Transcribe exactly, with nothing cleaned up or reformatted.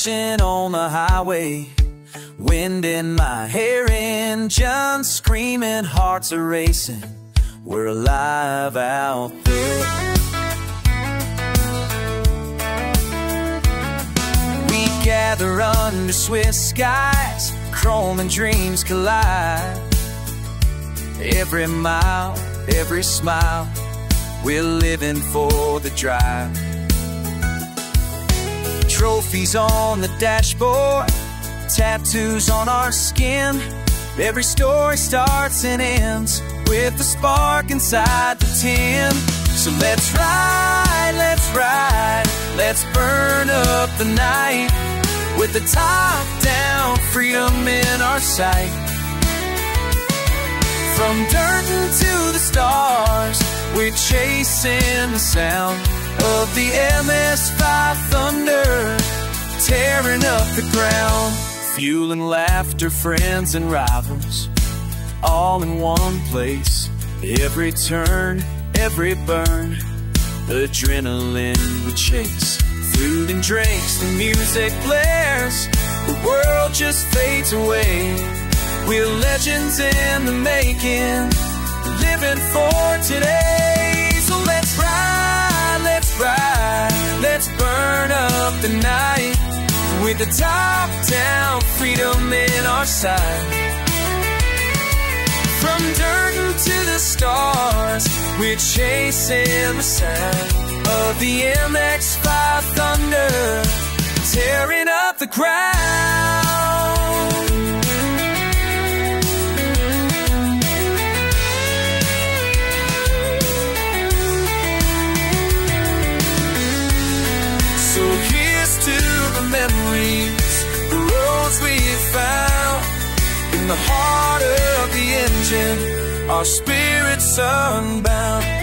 crashing on the highway, wind in my hair, engine screaming, hearts are racing. We're alive out there. We gather under Swiss skies, chrome and dreams collide. Every mile, every smile, we're living for the drive. Trophies on the dashboard, tattoos on our skin. Every story starts and ends with a spark inside the tin. So let's ride, let's ride, let's burn up the night, with the top down, freedom in our sight. From dirt into the stars, we're chasing the sound of the M S five Thunder, tearing up the ground. Fuel and laughter, friends and rivals, all in one place. Every turn, every burn, adrenaline we chase. Food and drinks, the music blares, the world just fades away. We're legends in the making, living for today. So let's ride, let's ride, let's burn up the night, with the top down, freedom in our sight. From dirt into the stars, we're chasing the sound of the M X five Thunder, tearing up the ground. So here's to the memories, the roads we found. In the heart of the engine, our spirits unbound.